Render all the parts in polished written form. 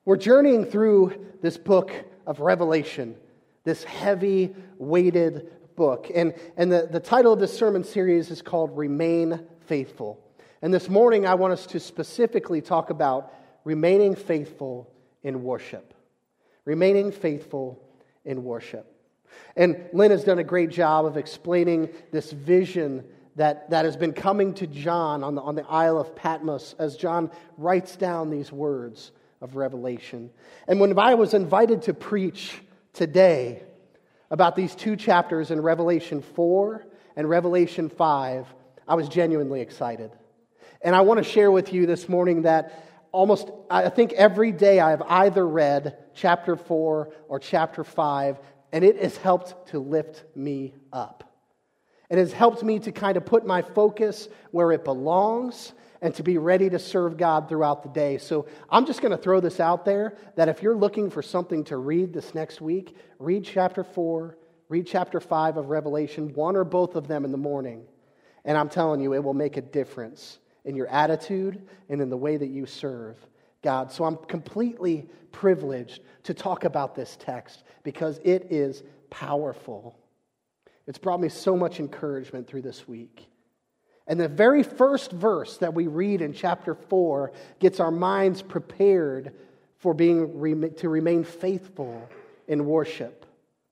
We're journeying through this book of Revelation, this heavy, weighted book. And the title of this sermon series is called Remain Faithful. And this morning I want us to specifically talk about remaining faithful in worship. Remaining faithful in worship. And Lynn has done a great job of explaining this vision that has been coming to John on the Isle of Patmos as John writes down these words of Revelation. And when I was invited to preach today about these two chapters in Revelation 4 and Revelation 5, I was genuinely excited. And I want to share with you this morning that I think every day I've either read chapter 4 or chapter 5, and it has helped to lift me up. It has helped me to kind of put my focus where it belongs and to be ready to serve God throughout the day. So I'm just going to throw this out there, that if you're looking for something to read this next week, read chapter 4, read chapter 5 of Revelation, one or both of them in the morning. And I'm telling you, it will make a difference in your attitude and in the way that you serve God. So I'm completely privileged to talk about this text because it is powerful. It's brought me so much encouragement through this week. And the very first verse that we read in chapter 4 gets our minds prepared for to remain faithful in worship.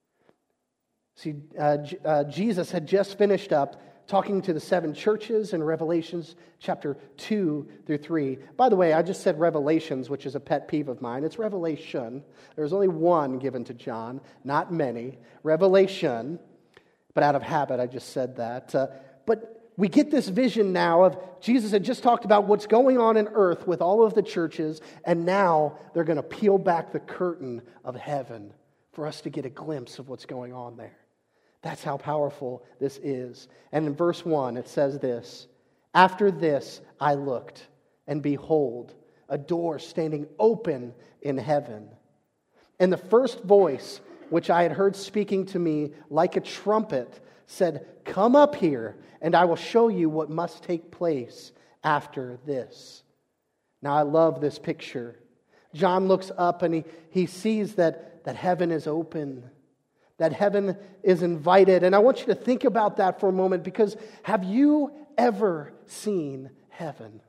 See, Jesus had just finished up talking to the 7 churches in Revelations chapter 2 through 3. By the way, I just said Revelations, which is a pet peeve of mine. It's Revelation. There's only one given to John, not many. Revelation, but out of habit, I just said that. But we get this vision now of Jesus had just talked about what's going on in earth with all of the churches, and now they're going to peel back the curtain of heaven for us to get a glimpse of what's going on there. That's how powerful this is. And in verse 1, it says this: "After this I looked, and behold, a door standing open in heaven. And the first voice which I had heard speaking to me like a trumpet said, 'Come up here, and I will show you what must take place after this.'" Now I love this picture. John looks up and he sees that heaven is open, that heaven is invited. And I want you to think about that for a moment, because have you ever seen heaven?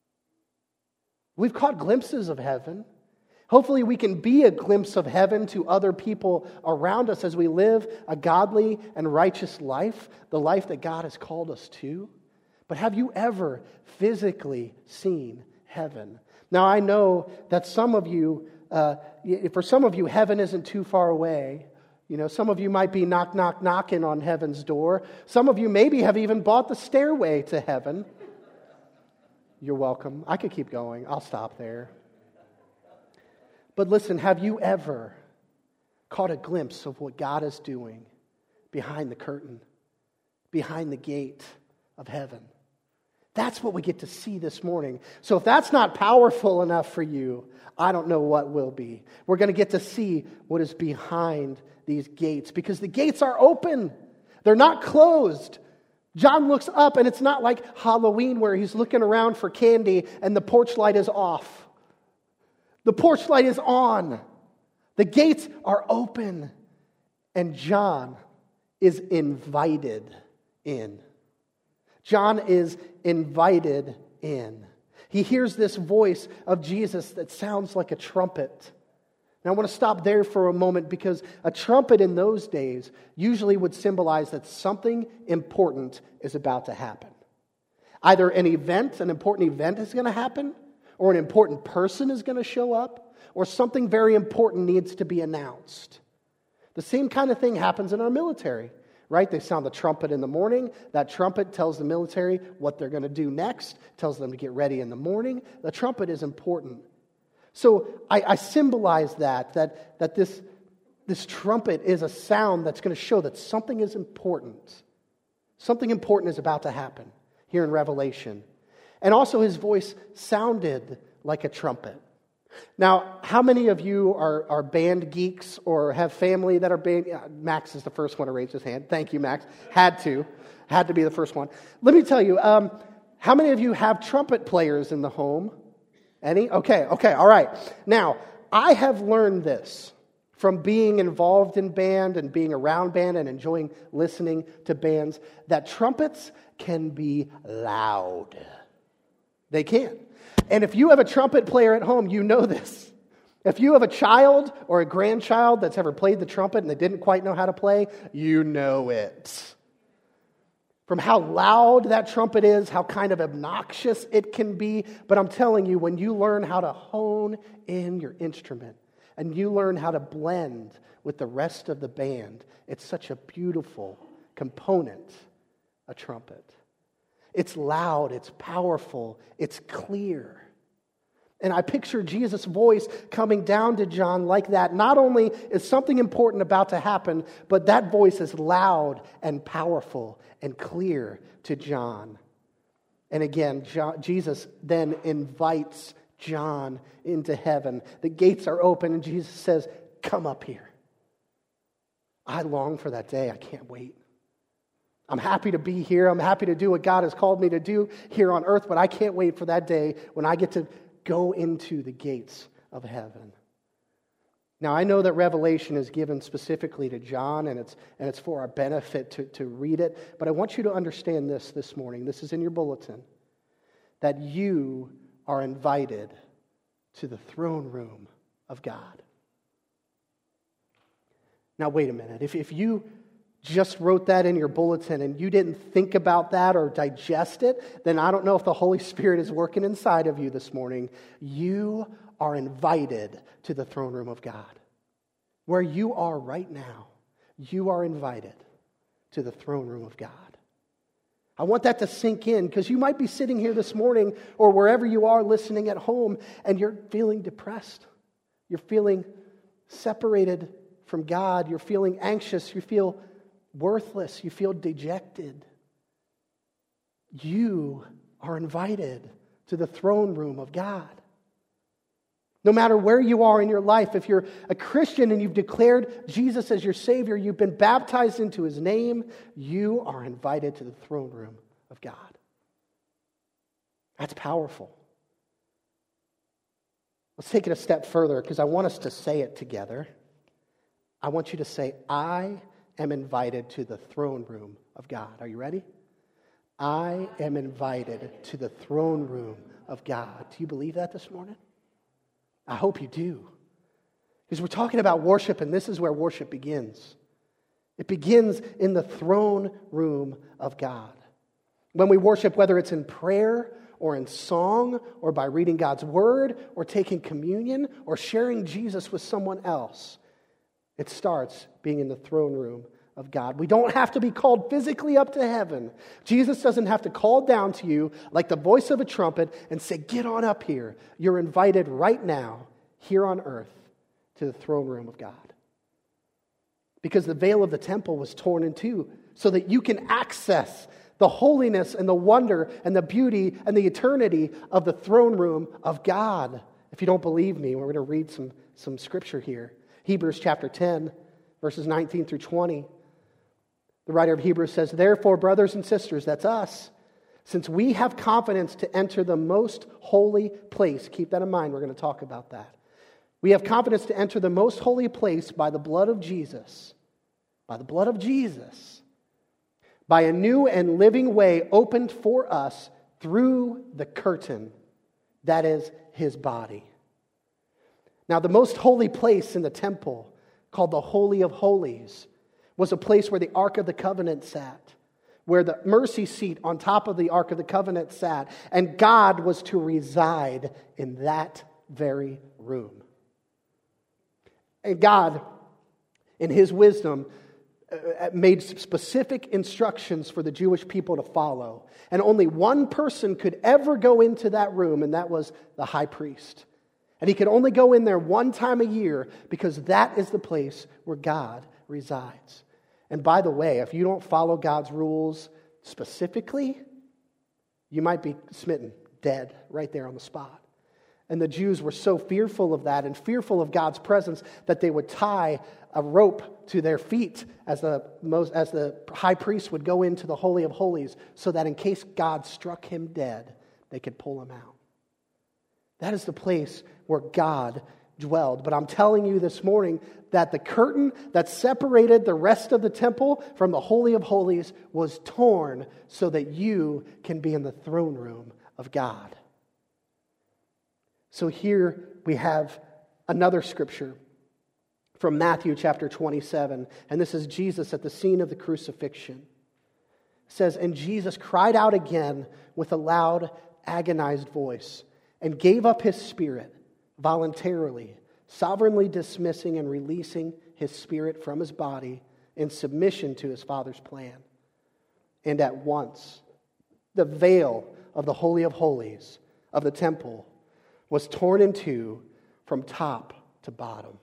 We've caught glimpses of heaven. Hopefully we can be a glimpse of heaven to other people around us as we live a godly and righteous life, the life that God has called us to. But have you ever physically seen heaven? Now I know that some of you, for some of you, heaven isn't too far away. You know, some of you might be knocking on heaven's door. Some of you maybe have even bought the stairway to heaven. You're welcome. I could keep going. I'll stop there. But listen, have you ever caught a glimpse of what God is doing behind the curtain, behind the gate of heaven? That's what we get to see this morning. So if that's not powerful enough for you, I don't know what will be. We're going to get to see what is behind these gates, because the gates are open. They're not closed. John looks up, and it's not like Halloween where he's looking around for candy and the porch light is off. The porch light is on. The gates are open. And John is invited in. John is invited in. He hears this voice of Jesus that sounds like a trumpet. Now I want to stop there for a moment, because a trumpet in those days usually would symbolize that something important is about to happen. Either an important event is going to happen, or an important person is going to show up, or something very important needs to be announced. The same kind of thing happens in our military, right? They sound the trumpet in the morning. That trumpet tells the military what they're going to do next, tells them to get ready in the morning. The trumpet is important. So I symbolize that this trumpet is a sound that's going to show that something is important. Something important is about to happen here in Revelation. And also his voice sounded like a trumpet. Now, how many of you are band geeks or have family that are band? Max is the first one to raise his hand. Thank you, Max. Had to be the first one. Let me tell you, how many of you have trumpet players in the home? Any? Okay, all right. Now, I have learned this from being involved in band and being around band and enjoying listening to bands, that trumpets can be loud. They can. And if you have a trumpet player at home, you know this. If you have a child or a grandchild that's ever played the trumpet and they didn't quite know how to play, you know it. From how loud that trumpet is, how kind of obnoxious it can be. But I'm telling you, when you learn how to hone in your instrument and you learn how to blend with the rest of the band, it's such a beautiful component, a trumpet. It's loud, it's powerful, it's clear. And I picture Jesus' voice coming down to John like that. Not only is something important about to happen, but that voice is loud and powerful and clear to John. And again, Jesus then invites John into heaven. The gates are open and Jesus says, "Come up here." I long for that day. I can't wait. I'm happy to be here. I'm happy to do what God has called me to do here on earth, but I can't wait for that day when I get to go into the gates of heaven. Now, I know that Revelation is given specifically to John, and it's for our benefit to read it, but I want you to understand this morning. This is in your bulletin, that you are invited to the throne room of God. Now, wait a minute. If you just wrote that in your bulletin and you didn't think about that or digest it, then I don't know if the Holy Spirit is working inside of you this morning. You are invited to the throne room of God. Where you are right now, you are invited to the throne room of God. I want that to sink in, because you might be sitting here this morning or wherever you are listening at home and you're feeling depressed. You're feeling separated from God. You're feeling anxious. You feel worthless. You feel dejected. You are invited to the throne room of God. No matter where you are in your life, if you're a Christian and you've declared Jesus as your Savior, you've been baptized into His name, you are invited to the throne room of God. That's powerful. Let's take it a step further, because I want us to say it together. I want you to say, "I am invited to the throne room of God." Are you ready? I am invited to the throne room of God. Do you believe that this morning? I hope you do. Because we're talking about worship, and this is where worship begins. It begins in the throne room of God. When we worship, whether it's in prayer or in song or by reading God's word or taking communion or sharing Jesus with someone else, it starts being in the throne room of God. We don't have to be called physically up to heaven. Jesus doesn't have to call down to you like the voice of a trumpet and say, "Get on up here." You're invited right now, here on earth, to the throne room of God. Because the veil of the temple was torn in two so that you can access the holiness and the wonder and the beauty and the eternity of the throne room of God. If you don't believe me, we're going to read some scripture here. Hebrews chapter 10, verses 19 through 20. The writer of Hebrews says, "Therefore, brothers and sisters," that's us, "since we have confidence to enter the most holy place," keep that in mind, we're going to talk about that. "We have confidence to enter the most holy place by the blood of Jesus," by the blood of Jesus, "by a new and living way opened for us through the curtain, that is His body." Now, the most holy place in the temple, called the Holy of Holies, was a place where the Ark of the Covenant sat, where the mercy seat on top of the Ark of the Covenant sat, and God was to reside in that very room. And God, in His wisdom, made specific instructions for the Jewish people to follow. And only one person could ever go into that room, and that was the high priest. And he could only go in there one time a year, because that is the place where God resides. And by the way, if you don't follow God's rules specifically, you might be smitten, dead, right there on the spot. And the Jews were so fearful of that and fearful of God's presence that they would tie a rope to their feet as the high priest would go into the Holy of Holies, so that in case God struck him dead, they could pull him out. That is the place where God dwelled. But I'm telling you this morning that the curtain that separated the rest of the temple from the Holy of Holies was torn so that you can be in the throne room of God. So here we have another scripture from Matthew chapter 27, and this is Jesus at the scene of the crucifixion. It says, "And Jesus cried out again with a loud, agonized voice, and gave up his spirit voluntarily, sovereignly dismissing and releasing his spirit from his body in submission to his Father's plan. And at once, the veil of the Holy of Holies of the temple was torn in two from top to bottom."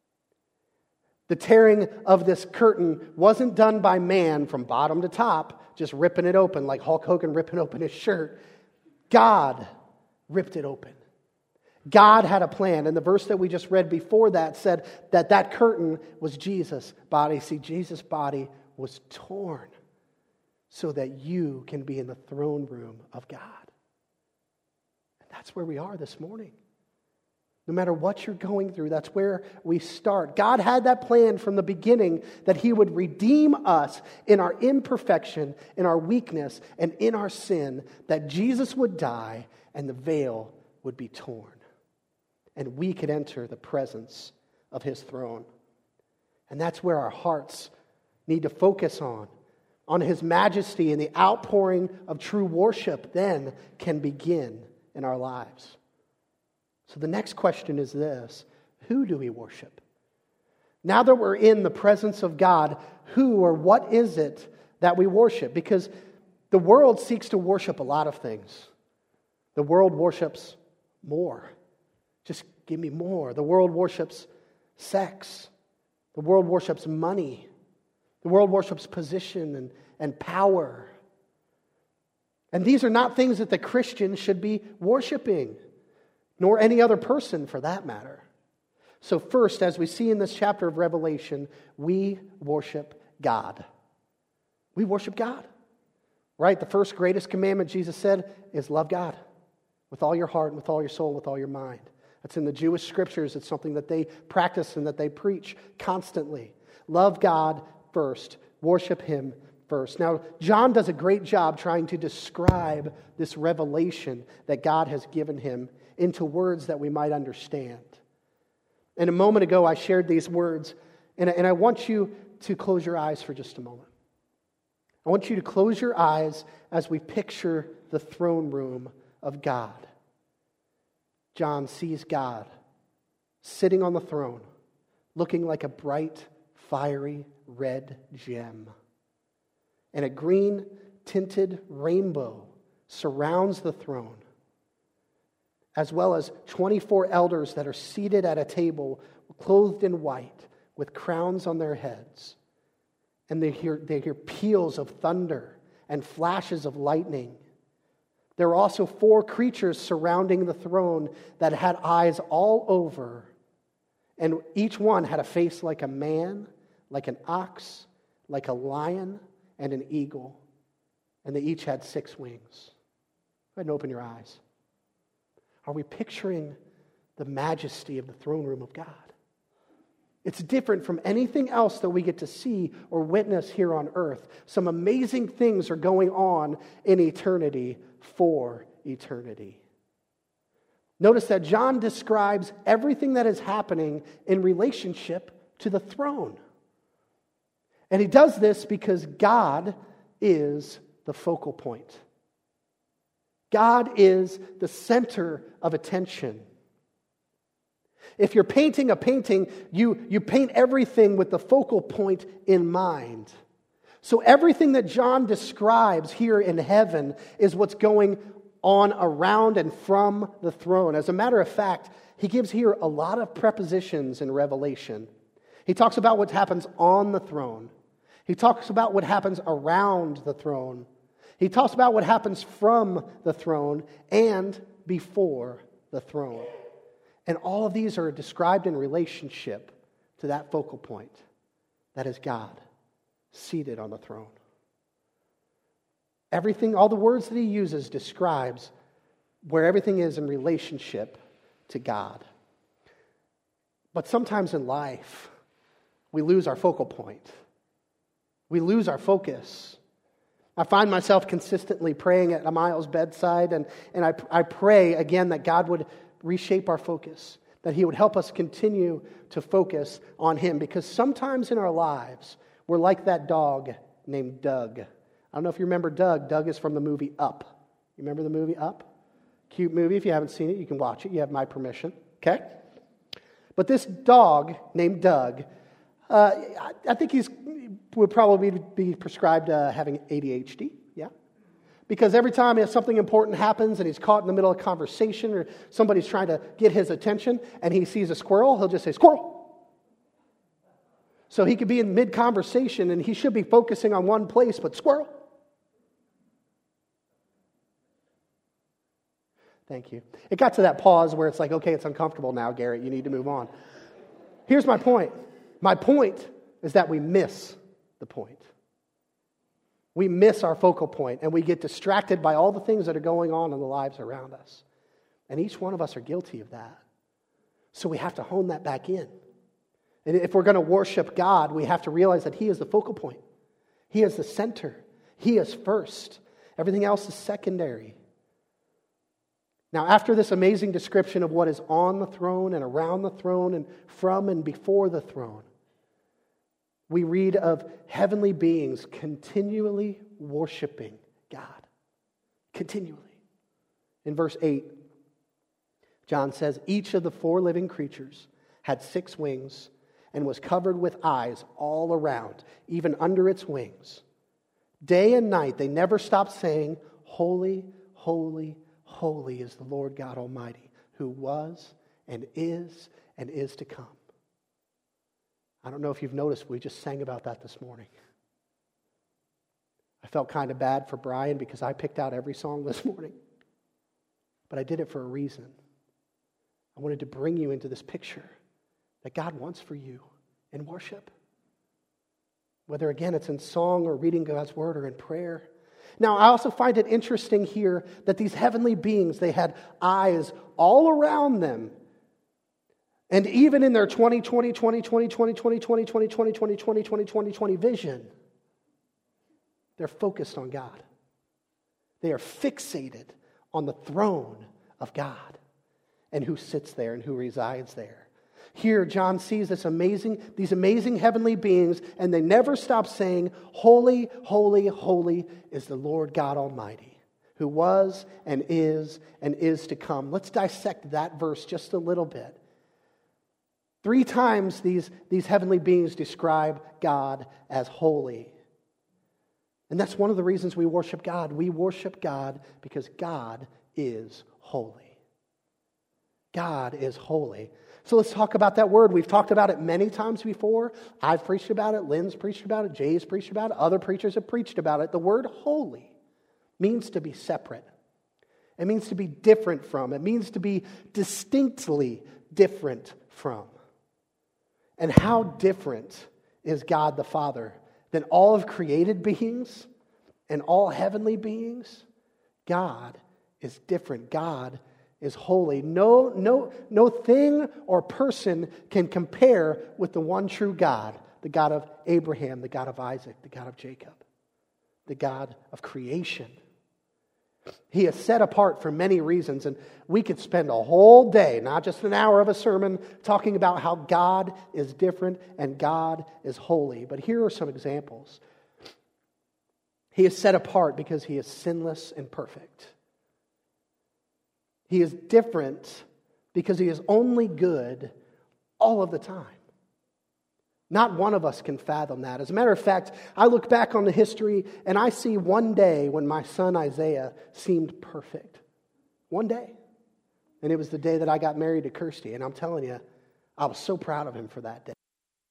The tearing of this curtain wasn't done by man from bottom to top, just ripping it open like Hulk Hogan ripping open his shirt. God ripped it open. God had a plan. And the verse that we just read before that said that that curtain was Jesus' body. See, Jesus' body was torn so that you can be in the throne room of God. And that's where we are this morning. No matter what you're going through, that's where we start. God had that plan from the beginning that He would redeem us in our imperfection, in our weakness, and in our sin, that Jesus would die and the veil would be torn. And we could enter the presence of His throne. And that's where our hearts need to focus on His majesty, and the outpouring of true worship then can begin in our lives. So the next question is this: who do we worship? Now that we're in the presence of God, who or what is it that we worship? Because the world seeks to worship a lot of things. The world worships more. Just give me more. The world worships sex. The world worships money. The world worships position and power. And these are not things that the Christian should be worshiping, nor any other person for that matter. So first, as we see in this chapter of Revelation, we worship God. We worship God. Right? The first greatest commandment, Jesus said, is love God with all your heart, and with all your soul, with all your mind. That's in the Jewish scriptures. It's something that they practice and that they preach constantly. Love God first. Worship Him first. Now, John does a great job trying to describe this revelation that God has given him into words that we might understand. And a moment ago, I shared these words, and I want you to close your eyes for just a moment. I want you to close your eyes as we picture the throne room of God. John sees God sitting on the throne, looking like a bright, fiery red gem. And a green-tinted rainbow surrounds the throne, as well as 24 elders that are seated at a table, clothed in white, with crowns on their heads. And they hear peals of thunder and flashes of lightning. There are also 4 creatures surrounding the throne that had eyes all over, and each one had a face like a man, like an ox, like a lion, and an eagle. And they each had 6 wings. Go ahead and open your eyes. Are we picturing the majesty of the throne room of God? It's different from anything else that we get to see or witness here on earth. Some amazing things are going on in eternity for eternity. Notice that John describes everything that is happening in relationship to the throne. And he does this because God is the focal point. God is the center of attention. If you're painting a painting, you paint everything with the focal point in mind. So everything that John describes here in heaven is what's going on around and from the throne. As a matter of fact, he gives here a lot of prepositions in Revelation. He talks about what happens on the throne. He talks about what happens around the throne. He talks about what happens from the throne and before the throne. And all of these are described in relationship to that focal point. That is God, seated on the throne. Everything, all the words that he uses describes where everything is in relationship to God. But sometimes in life, we lose our focal point. We lose our focus. I find myself consistently praying at Miles' bedside, and I pray again that God would reshape our focus, that He would help us continue to focus on Him, because sometimes in our lives, we're like that dog named Doug. I don't know if you remember Doug. Doug is from the movie Up. You remember the movie Up? Cute movie. If you haven't seen it, you can watch it. You have my permission. Okay? But this dog named Doug, I think would probably be prescribed having ADHD, yeah? Because every time something important happens and he's caught in the middle of a conversation or somebody's trying to get his attention and he sees a squirrel, he'll just say, "Squirrel!" So he could be in mid-conversation and he should be focusing on one place, but squirrel. Thank you. It got to that pause where it's like, okay, it's uncomfortable now, Garrett. You need to move on. Here's my point. My point is that we miss the point. We miss our focal point, and we get distracted by all the things that are going on in the lives around us. And each one of us are guilty of that. So we have to hone that back in. And if we're going to worship God, we have to realize that He is the focal point. He is the center. He is first. Everything else is secondary. Now, after this amazing description of what is on the throne and around the throne and from and before the throne, we read of heavenly beings continually worshiping God. Continually. In verse 8, John says, "Each of the 4 living creatures had 6 wings and was covered with eyes all around, even under its wings. Day and night they never stopped saying, 'Holy, holy, holy is the Lord God Almighty, who was and is to come.'" I don't know if you've noticed, we just sang about that this morning. I felt kind of bad for Brian because I picked out every song this morning. But I did it for a reason. I wanted to bring you into this picture that God wants for you in worship. Whether, again, it's in song or reading God's Word or in prayer. Now, I also find it interesting here that these heavenly beings, they had eyes all around them. And even in their 20/20 vision, they're focused on God. They are fixated on the throne of God and who sits there and who resides there. Here, John sees these amazing heavenly beings, and they never stop saying, "Holy, holy, holy is the Lord God Almighty, who was and is to come." Let's dissect that verse just a little bit. 3 times these heavenly beings describe God as holy. And that's one of the reasons we worship God. We worship God because God is holy. God is holy. So let's talk about that word. We've talked about it many times before. I've preached about it. Lynn's preached about it. Jay's preached about it. Other preachers have preached about it. The word holy means to be separate. It means to be different from. It means to be distinctly different from. And how different is God the Father than all of created beings and all heavenly beings? God is different. God is holy. No thing or person can compare with the one true God, the God of Abraham, the God of Isaac, the God of Jacob, the God of creation. He is set apart for many reasons, and we could spend a whole day, not just an hour of a sermon, talking about how God is different and God is holy. But here are some examples. He is set apart because He is sinless and perfect. He is different because He is only good all of the time. Not one of us can fathom that. As a matter of fact, I look back on the history and I see one day when my son Isaiah seemed perfect. One day. And it was the day that I got married to Kirsty. And I'm telling you, I was so proud of him for that day.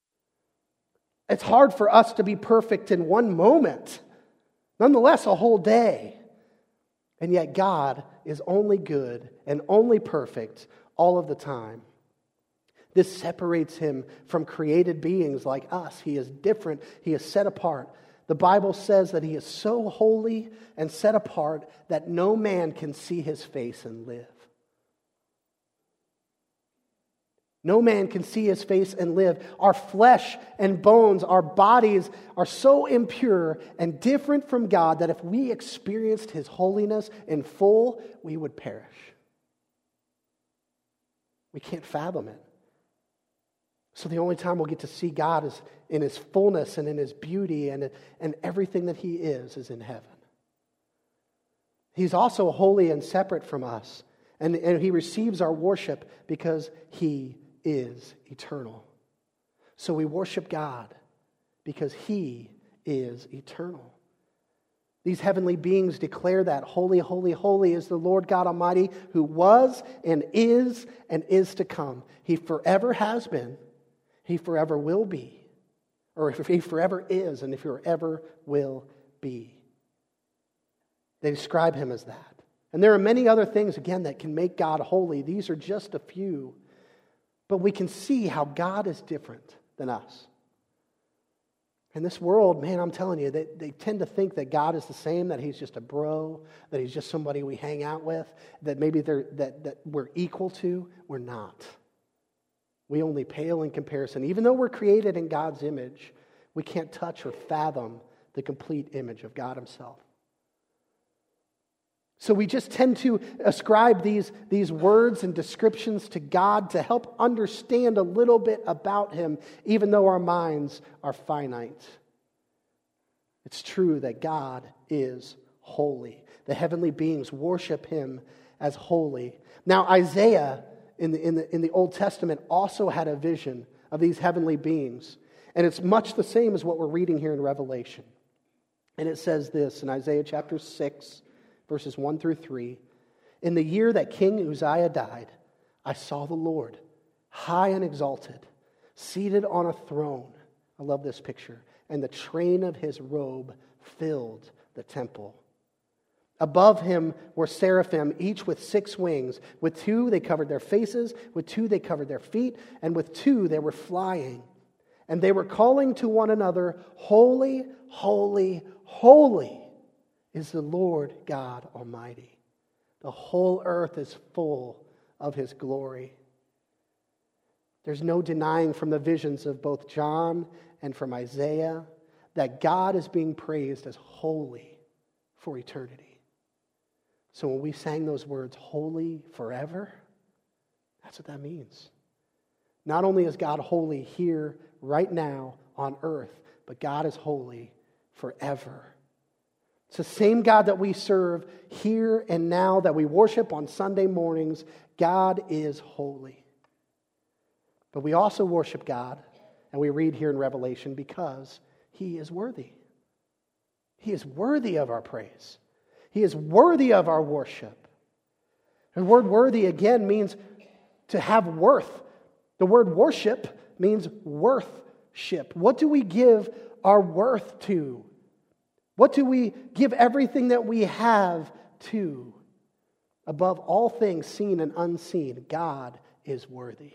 It's hard for us to be perfect in one moment. Nonetheless, a whole day. And yet God is only good and only perfect all of the time. This separates Him from created beings like us. He is different. He is set apart. The Bible says that He is so holy and set apart that no man can see His face and live. No man can see his face and live. Our flesh and bones, our bodies are so impure and different from God that if we experienced his holiness in full, we would perish. We can't fathom it. So the only time we'll get to see God is in his fullness and in his beauty and everything that he is in heaven. He's also holy and separate from us. And he receives our worship because he is eternal. So we worship God because he is eternal. These heavenly beings declare that holy, holy, holy is the Lord God Almighty, who was and is to come. He forever has been, he forever will be, or if he forever is and if he forever will be. They describe him as that. And there are many other things, again, that can make God holy. These are just a few. But we can see how God is different than us. In this world, man, I'm telling you, they tend to think that God is the same, that he's just a bro, that he's just somebody we hang out with, that maybe that we're equal to. We're not. We only pale in comparison. Even though we're created in God's image, we can't touch or fathom the complete image of God himself. So we just tend to ascribe these words and descriptions to God to help understand a little bit about him, even though our minds are finite. It's true that God is holy. The heavenly beings worship him as holy. Now Isaiah in the Old Testament also had a vision of these heavenly beings. And it's much the same as what we're reading here in Revelation. And it says this in Isaiah chapter 6, verses 1 through 3. In the year that King Uzziah died, I saw the Lord, high and exalted, seated on a throne. I love this picture. And the train of his robe filled the temple. Above him were seraphim, each with 6 wings. With 2 they covered their faces, with 2 they covered their feet, and with 2 they were flying. And they were calling to one another, Holy, holy, holy is the Lord God Almighty. The whole earth is full of his glory. There's no denying from the visions of both John and from Isaiah that God is being praised as holy for eternity. So when we sang those words, holy forever, that's what that means. Not only is God holy here, right now, on earth, but God is holy forever. It's the same God that we serve here and now, that we worship on Sunday mornings. God is holy. But we also worship God, and we read here in Revelation, because he is worthy. He is worthy of our praise. He is worthy of our worship. The word worthy, again, means to have worth. The word worship means worthship. What do we give our worth to? What do we give everything that we have to? Above all things seen and unseen, God is worthy.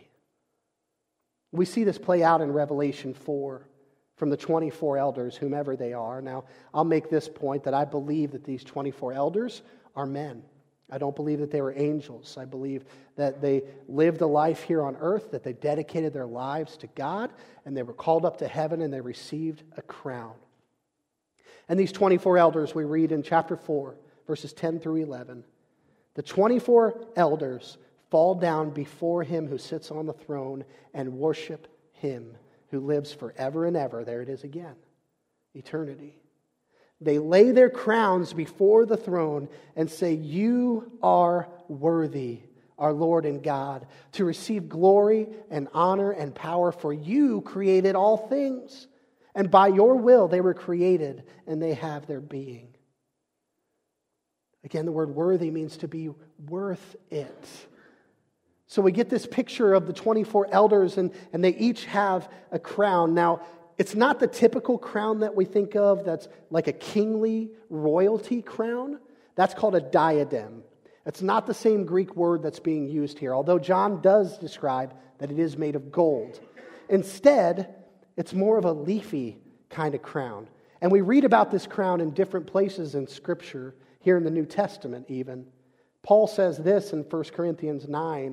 We see this play out in Revelation 4 from the 24 elders, whomever they are. Now, I'll make this point that I believe that these 24 elders are men. I don't believe that they were angels. I believe that they lived a life here on earth, that they dedicated their lives to God, and they were called up to heaven and they received a crown. And these 24 elders, we read in chapter 4, verses 10 through 11. The 24 elders fall down before him who sits on the throne and worship him who lives forever and ever. There it is again, eternity. They lay their crowns before the throne and say, You are worthy, our Lord and God, to receive glory and honor and power, for you created all things. And by your will they were created, and they have their being. Again, the word worthy means to be worth it. So we get this picture of the 24 elders, and they each have a crown. Now, it's not the typical crown that we think of that's like a kingly royalty crown. That's called a diadem. It's not the same Greek word that's being used here, although John does describe that it is made of gold. Instead, it's more of a leafy kind of crown. And we read about this crown in different places in Scripture, here in the New Testament even. Paul says this in 1 Corinthians 9,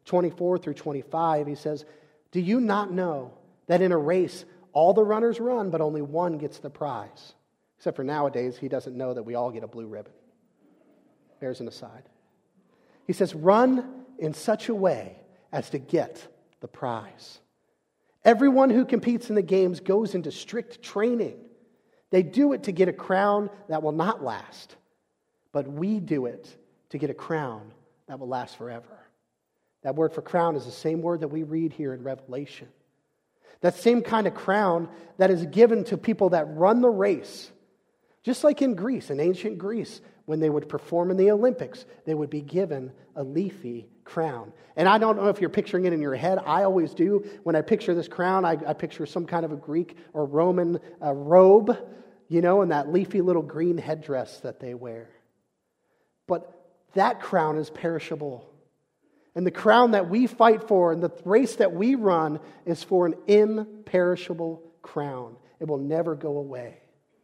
24 through 25, he says, "Do you not know that in a race all the runners run, but only one gets the prize?" Except for nowadays, he doesn't know that we all get a blue ribbon. There's an aside. He says, "Run in such a way as to get the prize. Everyone who competes in the games goes into strict training. They do it to get a crown that will not last, but we do it to get a crown that will last forever." That word for crown is the same word that we read here in Revelation. That same kind of crown that is given to people that run the race. Just like in Greece, in ancient Greece, when they would perform in the Olympics, they would be given a leafy crown. And I don't know if you're picturing it in your head. I always do. When I picture this crown, I picture some kind of a Greek or Roman robe, and that leafy little green headdress that they wear. But that crown is perishable. And the crown that we fight for and the race that we run is for an imperishable crown. It will never go away.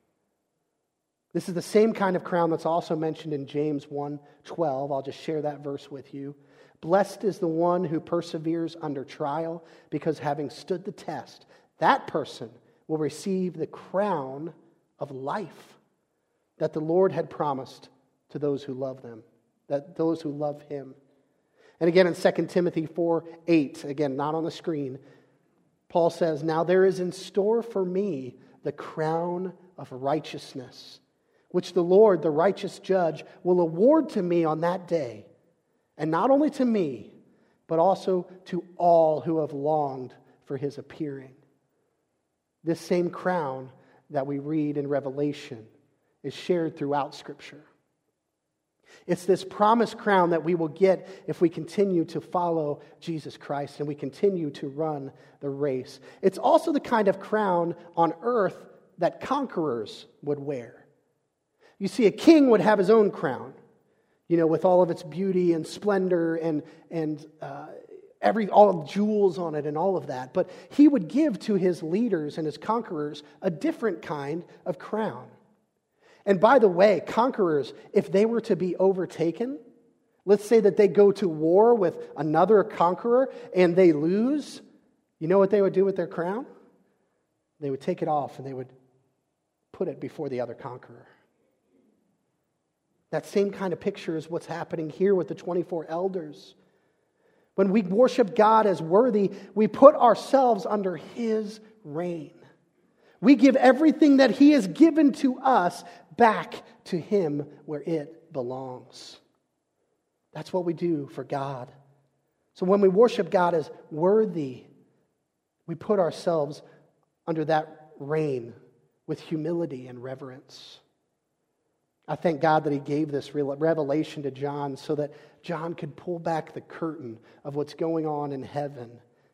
This is the same kind of crown that's also mentioned in James 1:12. I'll just share that verse with you. "Blessed is the one who perseveres under trial, because having stood the test, that person will receive the crown of life that the Lord had promised to those who love them," that those who love him. And again in 2 Timothy 4:8, again, not on the screen, Paul says, "Now there is in store for me the crown of righteousness, which the Lord, the righteous judge, will award to me on that day. And not only to me, but also to all who have longed for his appearing." This same crown that we read in Revelation is shared throughout Scripture. It's this promised crown that we will get if we continue to follow Jesus Christ and we continue to run the race. It's also the kind of crown on earth that conquerors would wear. You see, a king would have his own crown, with all of its beauty and splendor and all of the jewels on it and all of that. But he would give to his leaders and his conquerors a different kind of crown. And by the way, conquerors, if they were to be overtaken, let's say that they go to war with another conqueror and they lose, you know what they would do with their crown? They would take it off and they would put it before the other conqueror. That same kind of picture is what's happening here with the 24 elders. When we worship God as worthy, we put ourselves under his reign. We give everything that he has given to us back to him where it belongs. That's what we do for God. So when we worship God as worthy, we put ourselves under that reign with humility and reverence. I thank God that he gave this revelation to John so that John could pull back the curtain of what's going on in heaven.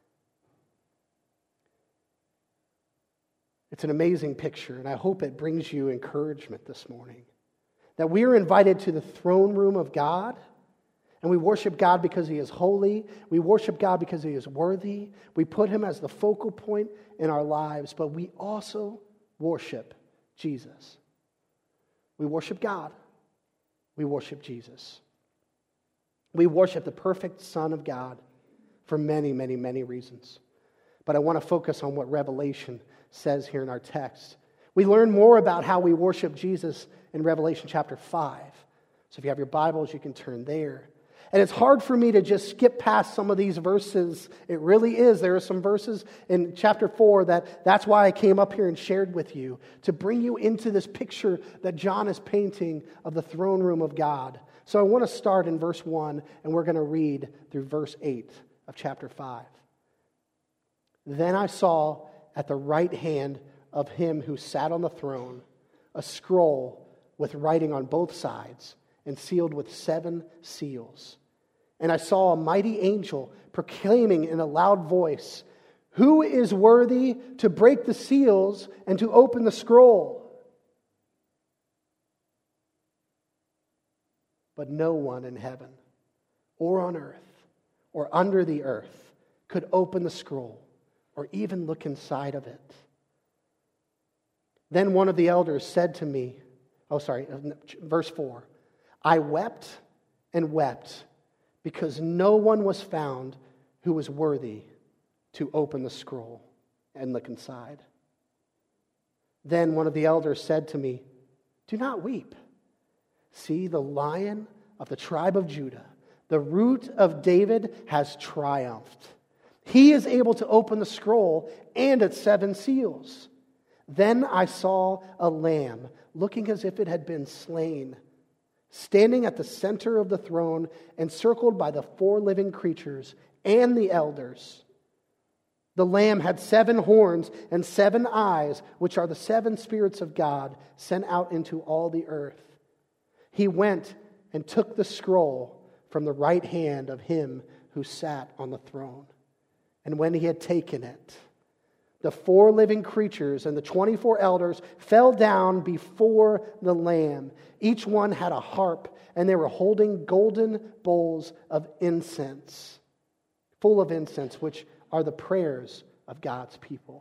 It's an amazing picture, and I hope it brings you encouragement this morning. That we are invited to the throne room of God, and we worship God because he is holy. We worship God because he is worthy. We put him as the focal point in our lives, but we also worship Jesus. We worship God. We worship Jesus. We worship the perfect Son of God for many, many, many reasons. But I want to focus on what Revelation says here in our text. We learn more about how we worship Jesus in Revelation chapter 5. So if you have your Bibles, you can turn there. And it's hard for me to just skip past some of these verses. It really is. There are some verses in chapter 4 that's why I came up here and shared with you, to bring you into this picture that John is painting of the throne room of God. So I want to start in verse 1, and we're going to read through verse 8 of chapter 5. Then I saw at the right hand of him who sat on the throne a scroll with writing on both sides, and sealed with 7 seals. And I saw a mighty angel proclaiming in a loud voice, "Who is worthy to break the seals and to open the scroll?" But no one in heaven or on earth or under the earth could open the scroll or even look inside of it. Then one of the elders said to me, verse 4, I wept and wept because no one was found who was worthy to open the scroll and look inside. Then one of the elders said to me, "Do not weep. See, the Lion of the tribe of Judah, the Root of David, has triumphed. He is able to open the scroll and its 7 seals." Then I saw a lamb, looking as if it had been slain, standing at the center of the throne, encircled by the 4 living creatures and the elders. The lamb had 7 horns and 7 eyes, which are the 7 spirits of God sent out into all the earth. He went and took the scroll from the right hand of him who sat on the throne. And when he had taken it, the 4 living creatures and the 24 elders fell down before the Lamb. Each one had a harp, and they were holding golden bowls of incense, full of incense, which are the prayers of God's people.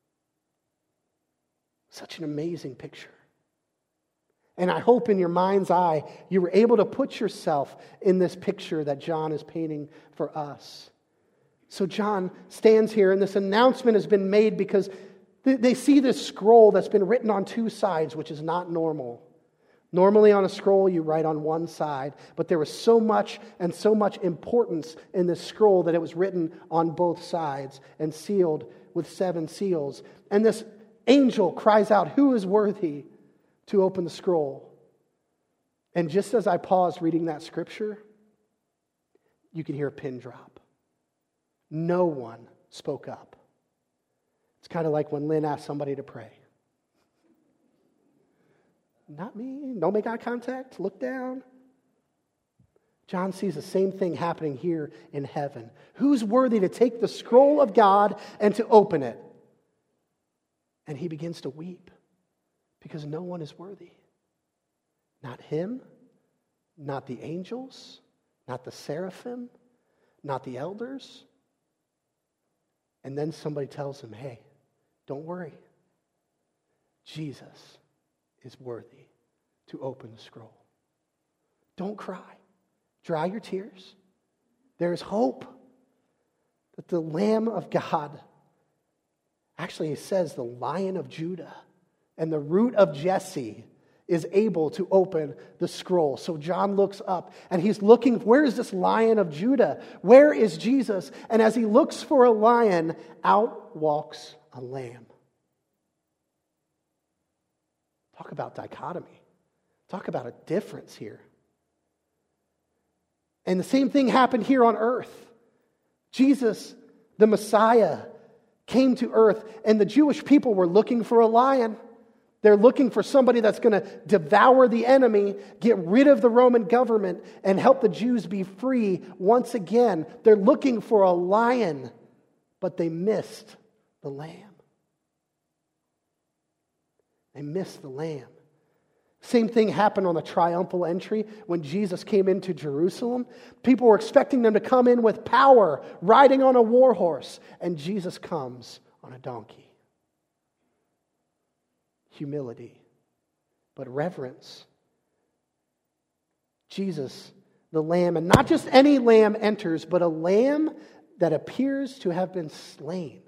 Such an amazing picture. And I hope in your mind's eye, you were able to put yourself in this picture that John is painting for us. So John stands here, and this announcement has been made because they see this scroll that's been written on 2 sides, which is not normal. Normally on a scroll, you write on one side, but there was so much importance in this scroll that it was written on both sides and sealed with 7 seals. And this angel cries out, "Who is worthy to open the scroll?" And just as I paused reading that scripture, you could hear a pin drop. No one spoke up. It's kind of like when Lynn asked somebody to pray. Not me. Don't make eye contact. Look down. John sees the same thing happening here in heaven. Who's worthy to take the scroll of God and to open it? And he begins to weep because no one is worthy. Not him, not the angels, not the seraphim, not the elders. And then somebody tells him, "Hey, don't worry. Jesus is worthy to open the scroll. Don't cry. Dry your tears. There is hope that the Lamb of God," actually it says the Lion of Judah and the Root of Jesse, is able to open the scroll. So John looks up and he's looking, where is this Lion of Judah? Where is Jesus? And as he looks for a lion, out walks a lamb. Talk about dichotomy. Talk about a difference here. And the same thing happened here on earth. Jesus, the Messiah, came to earth, and the Jewish people were looking for a lion. They're looking for somebody that's going to devour the enemy, get rid of the Roman government, and help the Jews be free once again. They're looking for a lion, but they missed the lamb. They missed the lamb. Same thing happened on the triumphal entry when Jesus came into Jerusalem. People were expecting them to come in with power, riding on a war horse, and Jesus comes on a donkey. Humility, but reverence. Jesus, the Lamb, and not just any lamb enters, but a lamb that appears to have been slain.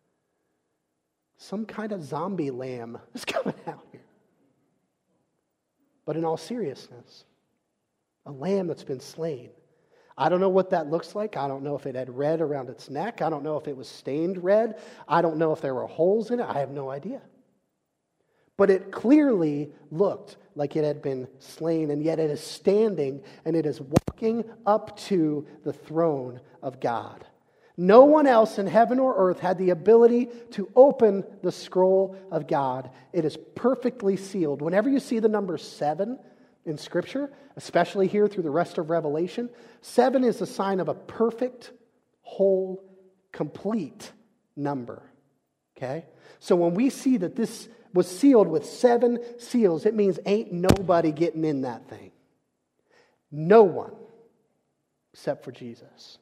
Some kind of zombie lamb is coming out here. But in all seriousness, a lamb that's been slain. I don't know what that looks like. I don't know if it had red around its neck. I don't know if it was stained red. I don't know if there were holes in it. I have no idea. But it clearly looked like it had been slain, and yet it is standing and it is walking up to the throne of God. No one else in heaven or earth had the ability to open the scroll of God. It is perfectly sealed. Whenever you see the number 7 in Scripture, especially here through the rest of Revelation, 7 is a sign of a perfect, whole, complete number. Okay? So when we see that this was sealed with 7 seals, it means ain't nobody getting in that thing. No one except for Jesus.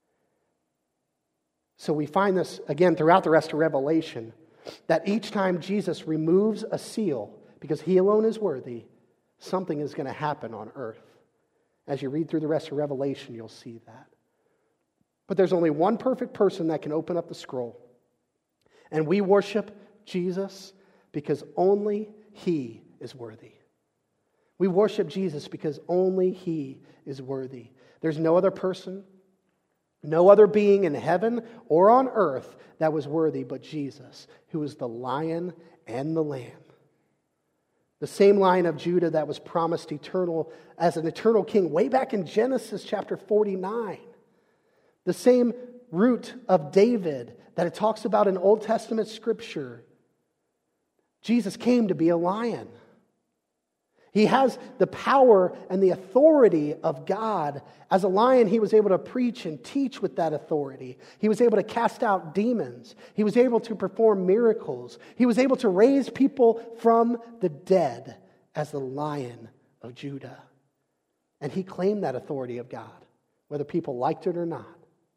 So we find this again throughout the rest of Revelation, that each time Jesus removes a seal, because he alone is worthy, something is going to happen on earth. As you read through the rest of Revelation, you'll see that. But there's only one perfect person that can open up the scroll. And we worship Jesus because only He is worthy. We worship Jesus because only He is worthy. There's no other person, no other being in heaven or on earth that was worthy but Jesus, who is the Lion and the Lamb. The same Lion of Judah that was promised as an eternal king way back in Genesis chapter 49. The same root of David that it talks about in Old Testament scripture. Jesus came to be a lion. He has the power and the authority of God. As a lion, he was able to preach and teach with that authority. He was able to cast out demons. He was able to perform miracles. He was able to raise people from the dead as the Lion of Judah. And he claimed that authority of God, whether people liked it or not.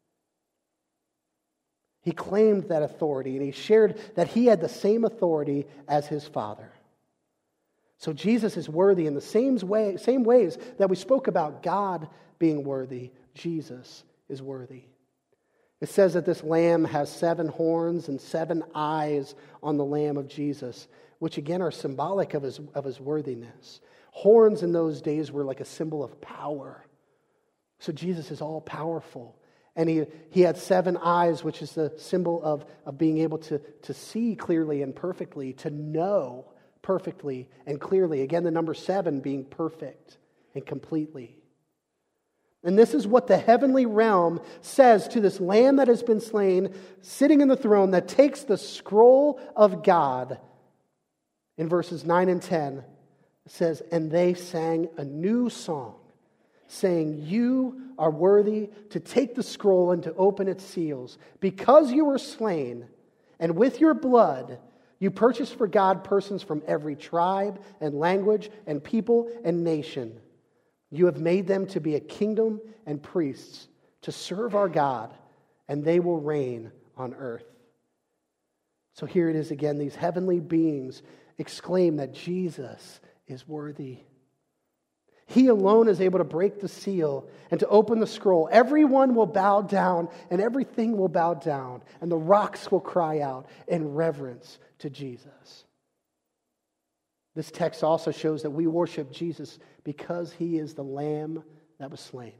He claimed that authority, and he shared that he had the same authority as his Father. So Jesus is worthy in the same ways that we spoke about God being worthy. Jesus is worthy. It says that this lamb has 7 horns and 7 eyes on the Lamb of Jesus, which again are symbolic of his worthiness. Horns in those days were like a symbol of power. So Jesus is all powerful. And he had 7 eyes, which is the symbol of being able to see clearly and perfectly, to know perfectly and clearly. Again, the number 7 being perfect and completely. And this is what the heavenly realm says to this Lamb that has been slain, sitting in the throne, that takes the scroll of God. In verses 9 and 10, it says, "And they sang a new song, saying, 'You are worthy to take the scroll and to open its seals, because you were slain, and with your blood you purchased for God persons from every tribe and language and people and nation. You have made them to be a kingdom and priests to serve our God, and they will reign on earth.'" So here it is again. These heavenly beings exclaim that Jesus is worthy. He alone is able to break the seal and to open the scroll. Everyone will bow down, and everything will bow down, and the rocks will cry out in reverence to Jesus. This text also shows that we worship Jesus because He is the Lamb that was slain.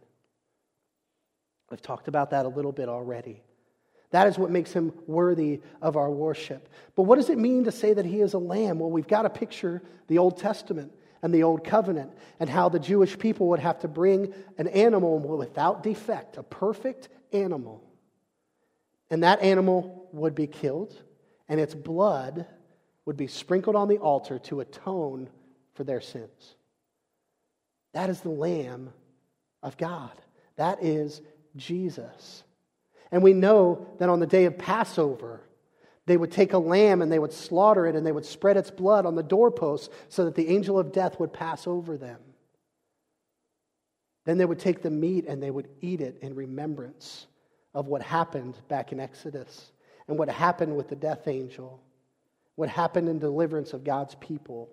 I've talked about that a little bit already. That is what makes Him worthy of our worship. But what does it mean to say that He is a lamb? Well, we've got to picture the Old Testament and the Old Covenant, and how the Jewish people would have to bring an animal without defect, a perfect animal. And that animal would be killed, and its blood would be sprinkled on the altar to atone for their sins. That is the Lamb of God. That is Jesus. And we know that on the day of Passover, they would take a lamb and they would slaughter it and they would spread its blood on the doorposts so that the angel of death would pass over them. Then they would take the meat and they would eat it in remembrance of what happened back in Exodus and what happened with the death angel, what happened in deliverance of God's people.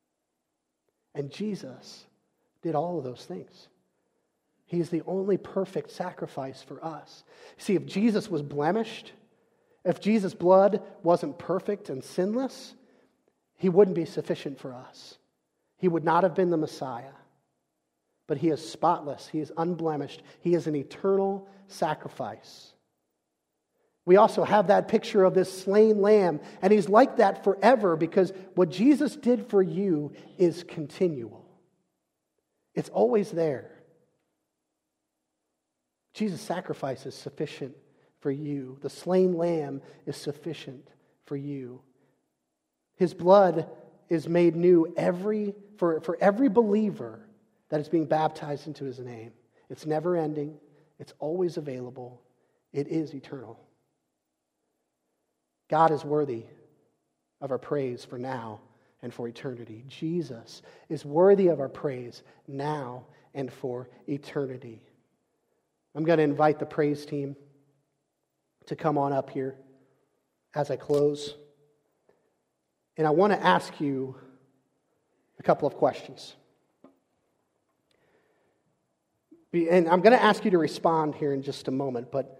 And Jesus did all of those things. He is the only perfect sacrifice for us. See, if Jesus was blemished, if Jesus' blood wasn't perfect and sinless, He wouldn't be sufficient for us. He would not have been the Messiah. But He is spotless. He is unblemished. He is an eternal sacrifice. We also have that picture of this slain lamb, and He's like that forever because what Jesus did for you is continual. It's always there. Jesus' sacrifice is sufficient for you. The slain lamb is sufficient for you. His blood is made new for every believer that is being baptized into His name. It's never ending. It's always available. It is eternal. God is worthy of our praise for now and for eternity. Jesus is worthy of our praise now and for eternity. I'm going to invite the praise team to come on up here as I close. And I want to ask you a couple of questions. And I'm going to ask you to respond here in just a moment, but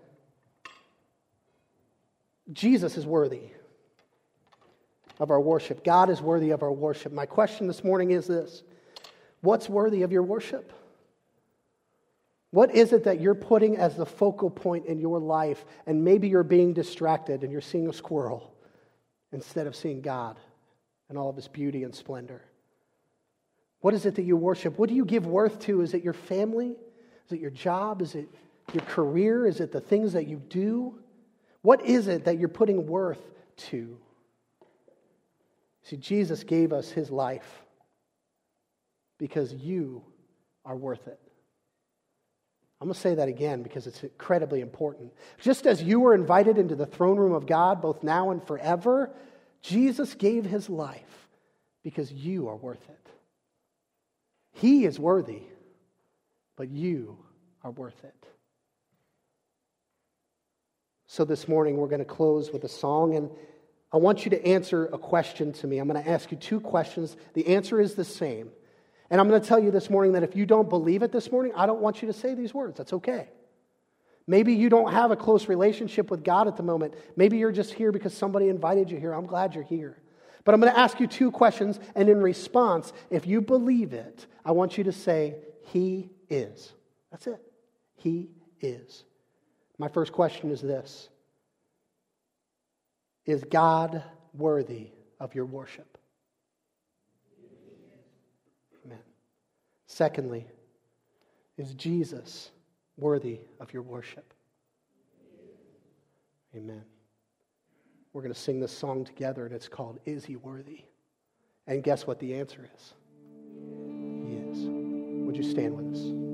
Jesus is worthy of our worship. God is worthy of our worship. My question this morning is this: what's worthy of your worship? What is it that you're putting as the focal point in your life, and maybe you're being distracted and you're seeing a squirrel instead of seeing God and all of His beauty and splendor? What is it that you worship? What do you give worth to? Is it your family? Is it your job? Is it your career? Is it the things that you do? What is it that you're putting worth to? See, Jesus gave us His life because you are worth it. I'm going to say that again because it's incredibly important. Just as you were invited into the throne room of God, both now and forever, Jesus gave His life because you are worth it. He is worthy, but you are worth it. So this morning we're going to close with a song, and I want you to answer a question to me. I'm going to ask you 2 questions. The answer is the same. And I'm going to tell you this morning that if you don't believe it this morning, I don't want you to say these words. That's okay. Maybe you don't have a close relationship with God at the moment. Maybe you're just here because somebody invited you here. I'm glad you're here. But I'm going to ask you 2 questions, and in response, if you believe it, I want you to say, He is. That's it. He is. My first question is this: is God worthy of your worship? Amen. Secondly, is Jesus worthy of your worship? Amen. We're going to sing this song together, and it's called Is He Worthy? And guess what the answer is? He is. Would you stand with us?